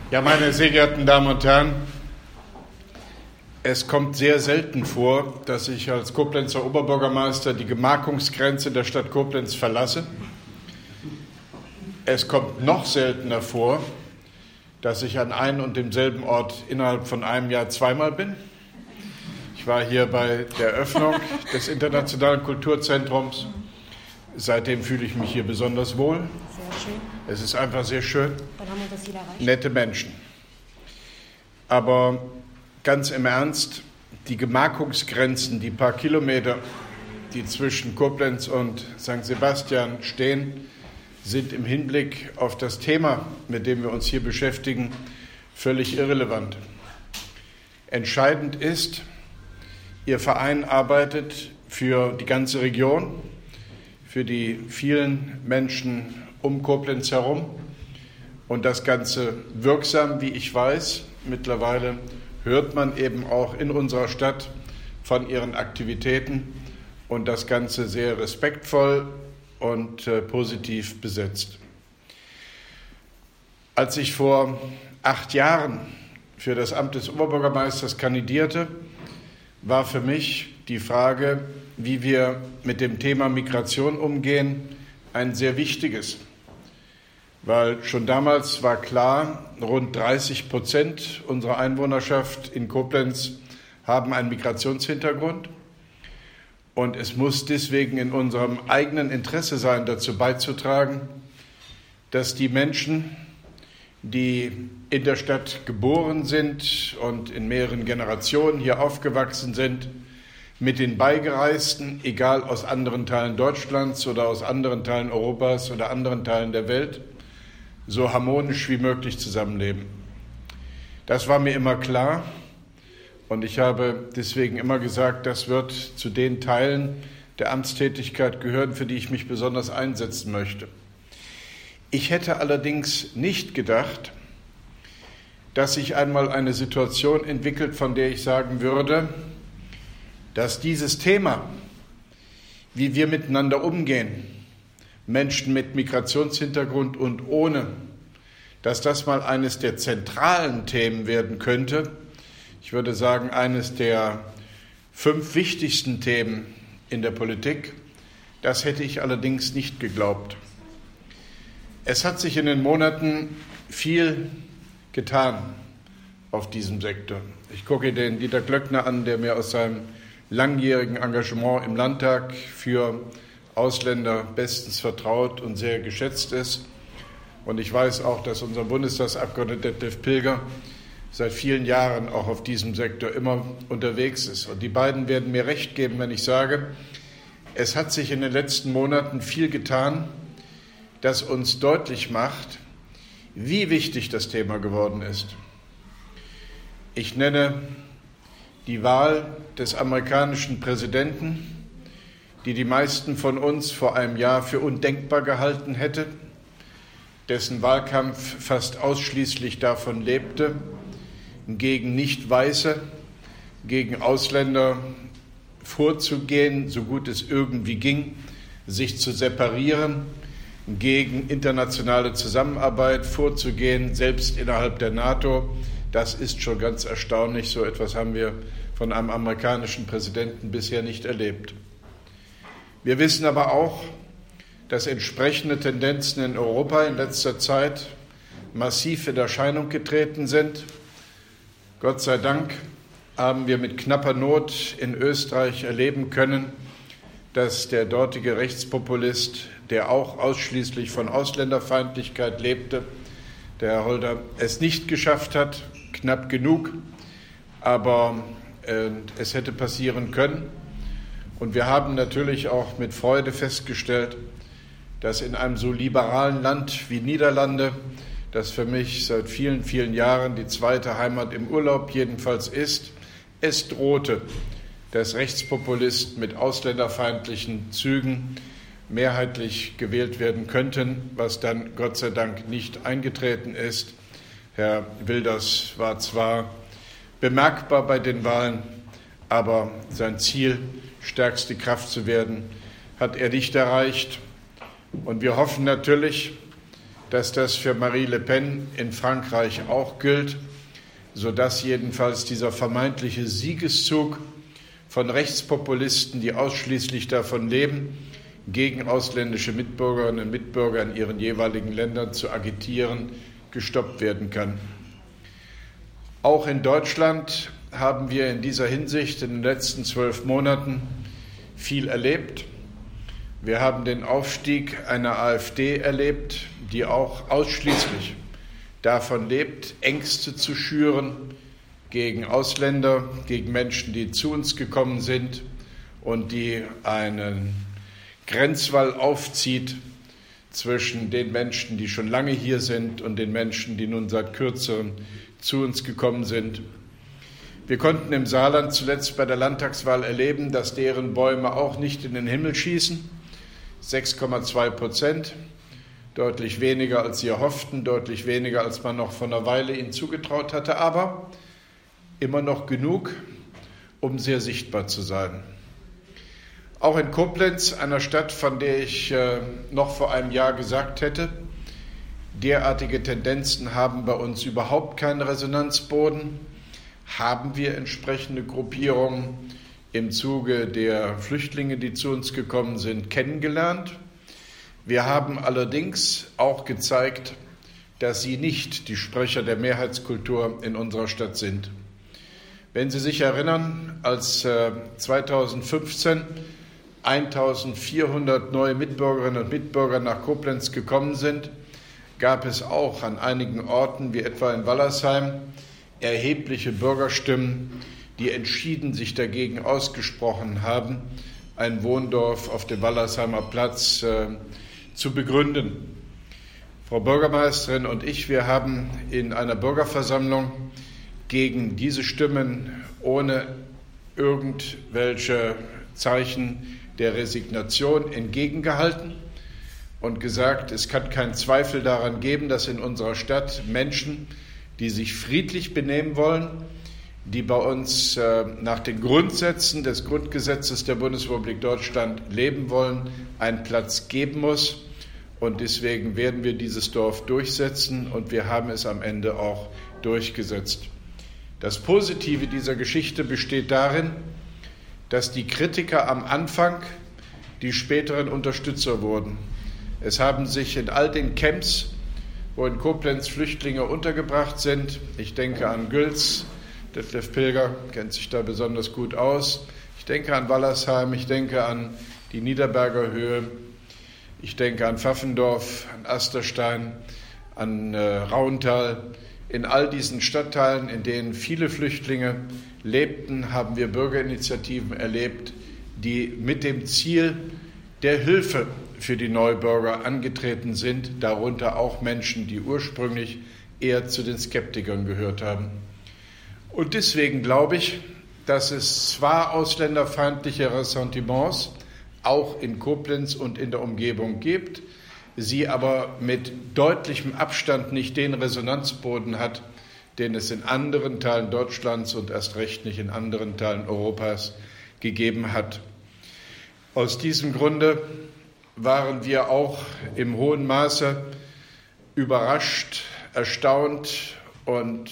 Ja, meine sehr geehrten Damen und Herren, es kommt sehr selten vor, dass ich als Koblenzer Oberbürgermeister die Gemarkungsgrenze der Stadt Koblenz verlasse. Es kommt noch seltener vor, dass ich an einem und demselben Ort innerhalb von einem Jahr zweimal bin. Ich war hier bei der Eröffnung des Internationalen Kulturzentrums. Seitdem fühle ich mich hier besonders wohl. Sehr schön. Es ist einfach sehr schön. Dann haben wir das Ziel erreicht. Nette Menschen. Aber ganz im Ernst, die Gemarkungsgrenzen, die paar Kilometer, die zwischen Koblenz und St. Sebastian stehen, sind im Hinblick auf das Thema, mit dem wir uns hier beschäftigen, völlig irrelevant. Entscheidend ist, Ihr Verein arbeitet für die ganze Region, für die vielen Menschen um Koblenz herum und das Ganze wirksam, wie ich weiß. Mittlerweile hört man eben auch in unserer Stadt von ihren Aktivitäten und das Ganze sehr respektvoll und positiv besetzt. Als ich vor 8 Jahren für das Amt des Oberbürgermeisters kandidierte, war für mich die Frage, wie wir mit dem Thema Migration umgehen, ein sehr wichtiges. Weil schon damals war klar, rund 30% unserer Einwohnerschaft in Koblenz haben einen Migrationshintergrund. Und es muss deswegen in unserem eigenen Interesse sein, dazu beizutragen, dass die Menschen, die in der Stadt geboren sind und in mehreren Generationen hier aufgewachsen sind, mit den Beigereisten, egal aus anderen Teilen Deutschlands oder aus anderen Teilen Europas oder anderen Teilen der Welt, so harmonisch wie möglich zusammenleben. Das war mir immer klar und ich habe deswegen immer gesagt, das wird zu den Teilen der Amtstätigkeit gehören, für die ich mich besonders einsetzen möchte. Ich hätte allerdings nicht gedacht, dass sich einmal eine Situation entwickelt, von der ich sagen würde, dass dieses Thema, wie wir miteinander umgehen, Menschen mit Migrationshintergrund und ohne, dass das mal eines der zentralen Themen werden könnte. Ich würde sagen, eines der 5 wichtigsten Themen in der Politik. Das hätte ich allerdings nicht geglaubt. Es hat sich in den Monaten viel getan auf diesem Sektor. Ich gucke den Dieter Glöckner an, der mir aus seinem langjährigen Engagement im Landtag für Ausländer bestens vertraut und sehr geschätzt ist. Und ich weiß auch, dass unser Bundestagsabgeordneter Detlef Pilger seit vielen Jahren auch auf diesem Sektor immer unterwegs ist. Und die beiden werden mir recht geben, wenn ich sage, es hat sich in den letzten Monaten viel getan, das uns deutlich macht, wie wichtig das Thema geworden ist. Ich nenne die Wahl des amerikanischen Präsidenten, die die meisten von uns vor einem Jahr für undenkbar gehalten hätte, dessen Wahlkampf fast ausschließlich davon lebte, gegen Nicht-Weiße, gegen Ausländer vorzugehen, so gut es irgendwie ging, sich zu separieren, gegen internationale Zusammenarbeit vorzugehen, selbst innerhalb der NATO. Das ist schon ganz erstaunlich. So etwas haben wir von einem amerikanischen Präsidenten bisher nicht erlebt. Wir wissen aber auch, dass entsprechende Tendenzen in Europa in letzter Zeit massiv in Erscheinung getreten sind. Gott sei Dank haben wir mit knapper Not in Österreich erleben können, dass der dortige Rechtspopulist, der auch ausschließlich von Ausländerfeindlichkeit lebte, der Herr Holder, es nicht geschafft hat, knapp genug, aber es hätte passieren können. Und wir haben natürlich auch mit Freude festgestellt, dass in einem so liberalen Land wie Niederlande, das für mich seit vielen, vielen Jahren die zweite Heimat im Urlaub jedenfalls ist, es drohte, dass Rechtspopulisten mit ausländerfeindlichen Zügen mehrheitlich gewählt werden könnten, was dann Gott sei Dank nicht eingetreten ist. Herr Wilders war zwar bemerkbar bei den Wahlen, aber sein Ziel, stärkste Kraft zu werden, hat er nicht erreicht. Und wir hoffen natürlich, dass das für Marie Le Pen in Frankreich auch gilt, sodass jedenfalls dieser vermeintliche Siegeszug von Rechtspopulisten, die ausschließlich davon leben, gegen ausländische Mitbürgerinnen und Mitbürger in ihren jeweiligen Ländern zu agitieren, gestoppt werden kann. Auch in Deutschland haben wir in dieser Hinsicht in den letzten 12 Monaten viel erlebt. Wir haben den Aufstieg einer AfD erlebt, die auch ausschließlich davon lebt, Ängste zu schüren gegen Ausländer, gegen Menschen, die zu uns gekommen sind und die einen Grenzwall aufzieht zwischen den Menschen, die schon lange hier sind, und den Menschen, die nun seit kürzerem zu uns gekommen sind. Wir konnten im Saarland zuletzt bei der Landtagswahl erleben, dass deren Bäume auch nicht in den Himmel schießen. 6,2%, deutlich weniger als sie erhofften, deutlich weniger als man noch vor einer Weile ihnen zugetraut hatte, aber immer noch genug, um sehr sichtbar zu sein. Auch in Koblenz, einer Stadt, von der ich noch vor einem Jahr gesagt hätte, derartige Tendenzen haben bei uns überhaupt keinen Resonanzboden, haben wir entsprechende Gruppierungen im Zuge der Flüchtlinge, die zu uns gekommen sind, kennengelernt. Wir haben allerdings auch gezeigt, dass sie nicht die Sprecher der Mehrheitskultur in unserer Stadt sind. Wenn Sie sich erinnern, als 2015 1400 neue Mitbürgerinnen und Mitbürger nach Koblenz gekommen sind, gab es auch an einigen Orten, wie etwa in Wallersheim, erhebliche Bürgerstimmen, die entschieden sich dagegen ausgesprochen haben, ein Wohndorf auf dem Wallersheimer Platz zu begründen. Frau Bürgermeisterin und ich, wir haben in einer Bürgerversammlung gegen diese Stimmen ohne irgendwelche Zeichen der Resignation entgegengehalten und gesagt, es kann keinen Zweifel daran geben, dass in unserer Stadt Menschen, die sich friedlich benehmen wollen, die bei uns nach den Grundsätzen des Grundgesetzes der Bundesrepublik Deutschland leben wollen, einen Platz geben muss. Und deswegen werden wir dieses Dorf durchsetzen, und wir haben es am Ende auch durchgesetzt. Das Positive dieser Geschichte besteht darin, dass die Kritiker am Anfang die späteren Unterstützer wurden. Es haben sich in all den Camps, wo in Koblenz Flüchtlinge untergebracht sind, ich denke an Gülz, Detlef Pilger kennt sich da besonders gut aus, ich denke an Wallersheim, ich denke an die Niederberger Höhe, ich denke an Pfaffendorf, an Asterstein, an Rauental. In all diesen Stadtteilen, in denen viele Flüchtlinge lebten, haben wir Bürgerinitiativen erlebt, die mit dem Ziel der Hilfe für die Neubürger angetreten sind, darunter auch Menschen, die ursprünglich eher zu den Skeptikern gehört haben. Und deswegen glaube ich, dass es zwar ausländerfeindliche Ressentiments auch in Koblenz und in der Umgebung gibt, sie aber mit deutlichem Abstand nicht den Resonanzboden hat, den es in anderen Teilen Deutschlands und erst recht nicht in anderen Teilen Europas gegeben hat. Aus diesem Grunde waren wir auch im hohen Maße überrascht, erstaunt und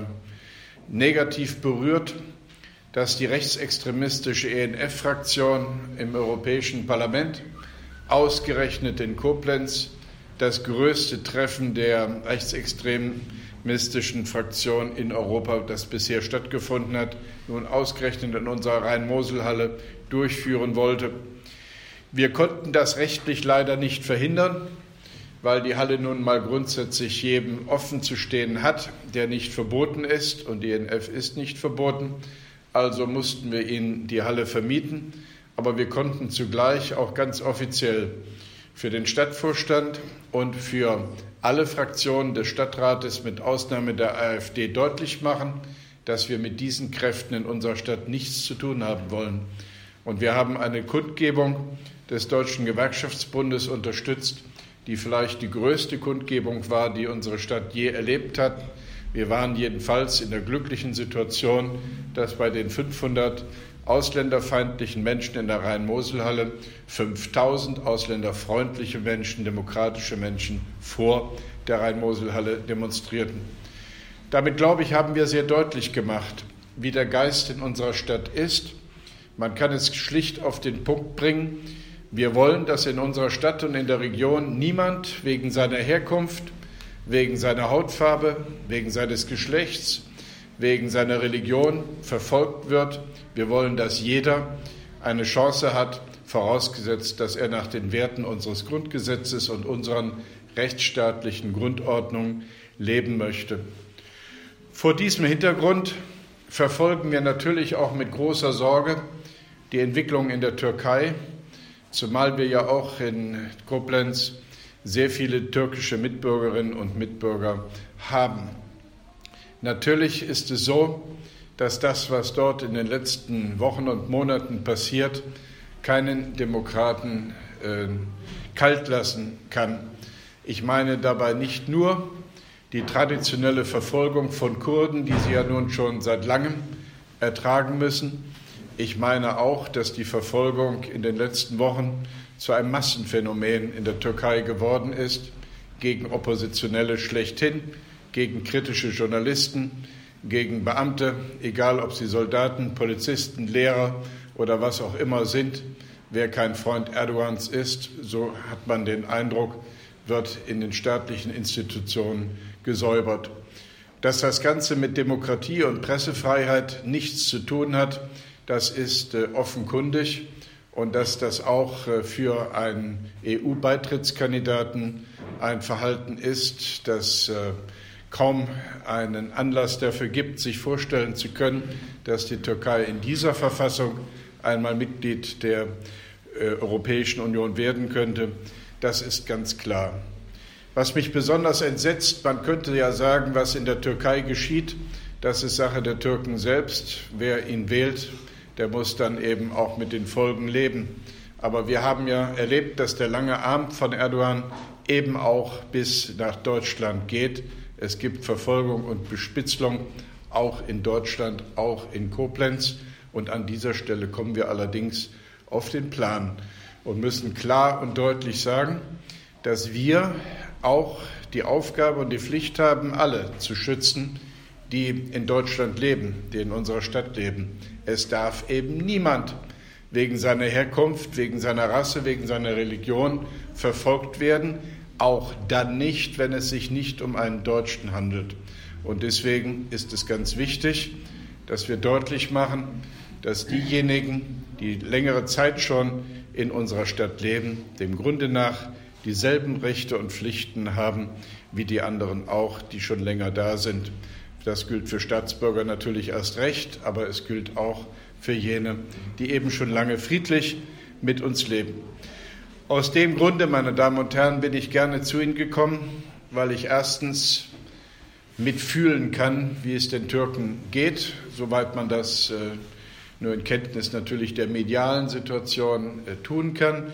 negativ berührt, dass die rechtsextremistische ENF-Fraktion im Europäischen Parlament ausgerechnet in Koblenz das größte Treffen der rechtsextremistischen Fraktion in Europa, das bisher stattgefunden hat, nun ausgerechnet in unserer Rhein-Mosel-Halle durchführen wollte. Wir konnten das rechtlich leider nicht verhindern, weil die Halle nun mal grundsätzlich jedem offen zu stehen hat, der nicht verboten ist, und die ENF ist nicht verboten. Also mussten wir ihnen die Halle vermieten. Aber wir konnten zugleich auch ganz offiziell für den Stadtvorstand und für alle Fraktionen des Stadtrates mit Ausnahme der AfD deutlich machen, dass wir mit diesen Kräften in unserer Stadt nichts zu tun haben wollen. Und wir haben eine Kundgebung des Deutschen Gewerkschaftsbundes unterstützt, die vielleicht die größte Kundgebung war, die unsere Stadt je erlebt hat. Wir waren jedenfalls in der glücklichen Situation, dass bei den 500 ausländerfeindlichen Menschen in der Rhein-Mosel-Halle 5.000 ausländerfreundliche Menschen, demokratische Menschen vor der Rhein-Mosel-Halle demonstrierten. Damit, glaube ich, haben wir sehr deutlich gemacht, wie der Geist in unserer Stadt ist. Man kann es schlicht auf den Punkt bringen. Wir wollen, dass in unserer Stadt und in der Region niemand wegen seiner Herkunft, wegen seiner Hautfarbe, wegen seines Geschlechts, wegen seiner Religion verfolgt wird. Wir wollen, dass jeder eine Chance hat, vorausgesetzt, dass er nach den Werten unseres Grundgesetzes und unseren rechtsstaatlichen Grundordnungen leben möchte. Vor diesem Hintergrund verfolgen wir natürlich auch mit großer Sorge die Entwicklung in der Türkei, zumal wir ja auch in Koblenz sehr viele türkische Mitbürgerinnen und Mitbürger haben. Natürlich ist es so, dass das, was dort in den letzten Wochen und Monaten passiert, keinen Demokraten kalt lassen kann. Ich meine dabei nicht nur die traditionelle Verfolgung von Kurden, die sie ja nun schon seit langem ertragen müssen. Ich meine auch, dass die Verfolgung in den letzten Wochen zu einem Massenphänomen in der Türkei geworden ist, gegen Oppositionelle schlechthin, gegen kritische Journalisten, gegen Beamte, egal ob sie Soldaten, Polizisten, Lehrer oder was auch immer sind. Wer kein Freund Erdogans ist, so hat man den Eindruck, wird in den staatlichen Institutionen gesäubert. Dass das Ganze mit Demokratie und Pressefreiheit nichts zu tun hat, das ist offenkundig. Und dass das auch für einen EU-Beitrittskandidaten ein Verhalten ist, das kaum einen Anlass dafür gibt, sich vorstellen zu können, dass die Türkei in dieser Verfassung einmal Mitglied der Europäischen Union werden könnte, das ist ganz klar. Was mich besonders entsetzt, man könnte ja sagen, was in der Türkei geschieht, das ist Sache der Türken selbst. Wer ihn wählt, der muss dann eben auch mit den Folgen leben. Aber wir haben ja erlebt, dass der lange Arm von Erdogan eben auch bis nach Deutschland geht. Es gibt Verfolgung und Bespitzelung auch in Deutschland, auch in Koblenz. Und an dieser Stelle kommen wir allerdings auf den Plan und müssen klar und deutlich sagen, dass wir auch die Aufgabe und die Pflicht haben, alle zu schützen, die in Deutschland leben, die in unserer Stadt leben. Es darf eben niemand wegen seiner Herkunft, wegen seiner Rasse, wegen seiner Religion verfolgt werden, auch dann nicht, wenn es sich nicht um einen Deutschen handelt. Und deswegen ist es ganz wichtig, dass wir deutlich machen, dass diejenigen, die längere Zeit schon in unserer Stadt leben, dem Grunde nach dieselben Rechte und Pflichten haben wie die anderen auch, die schon länger da sind. Das gilt für Staatsbürger natürlich erst recht, aber es gilt auch für jene, die eben schon lange friedlich mit uns leben. Aus dem Grunde, meine Damen und Herren, bin ich gerne zu Ihnen gekommen, weil ich erstens mitfühlen kann, wie es den Türken geht, soweit man das nur in Kenntnis natürlich der medialen Situation tun kann.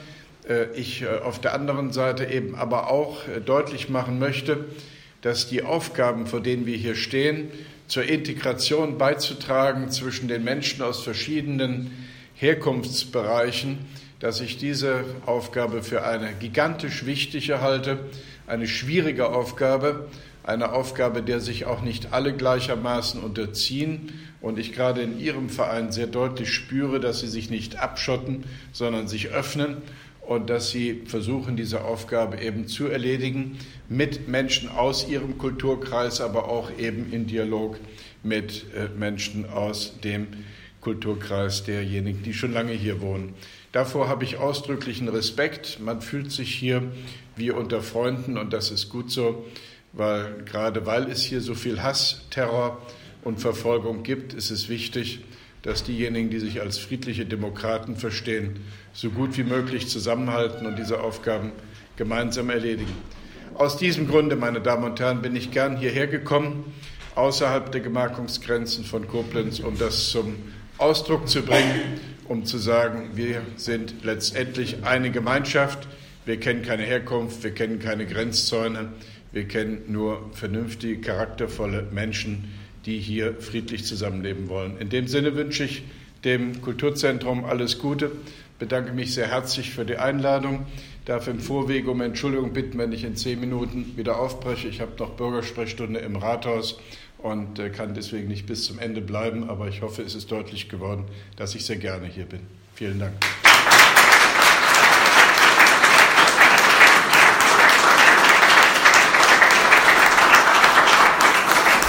Ich auf der anderen Seite eben aber auch deutlich machen möchte, dass die Aufgaben, vor denen wir hier stehen, zur Integration beizutragen zwischen den Menschen aus verschiedenen Herkunftsbereichen, dass ich diese Aufgabe für eine gigantisch wichtige halte, eine schwierige Aufgabe, eine Aufgabe, der sich auch nicht alle gleichermaßen unterziehen. Und ich gerade in Ihrem Verein sehr deutlich spüre, dass Sie sich nicht abschotten, sondern sich öffnen und dass Sie versuchen, diese Aufgabe eben zu erledigen mit Menschen aus Ihrem Kulturkreis, aber auch eben in Dialog mit Menschen aus dem Kulturkreis derjenigen, die schon lange hier wohnen. Davor habe ich ausdrücklichen Respekt. Man fühlt sich hier wie unter Freunden und das ist gut so, gerade weil es hier so viel Hass, Terror und Verfolgung gibt, ist es wichtig, dass diejenigen, die sich als friedliche Demokraten verstehen, so gut wie möglich zusammenhalten und diese Aufgaben gemeinsam erledigen. Aus diesem Grunde, meine Damen und Herren, bin ich gern hierher gekommen, außerhalb der Gemarkungsgrenzen von Koblenz, um das zum Ausdruck zu bringen, um zu sagen, wir sind letztendlich eine Gemeinschaft. Wir kennen keine Herkunft, wir kennen keine Grenzzäune, wir kennen nur vernünftige, charaktervolle Menschen, die hier friedlich zusammenleben wollen. In dem Sinne wünsche ich dem Kulturzentrum alles Gute. Bedanke mich sehr herzlich für die Einladung. Darf im Vorwege um Entschuldigung bitten, wenn ich in 10 Minuten wieder aufbreche. Ich habe noch Bürgersprechstunde im Rathaus und kann deswegen nicht bis zum Ende bleiben. Aber ich hoffe, es ist deutlich geworden, dass ich sehr gerne hier bin. Vielen Dank.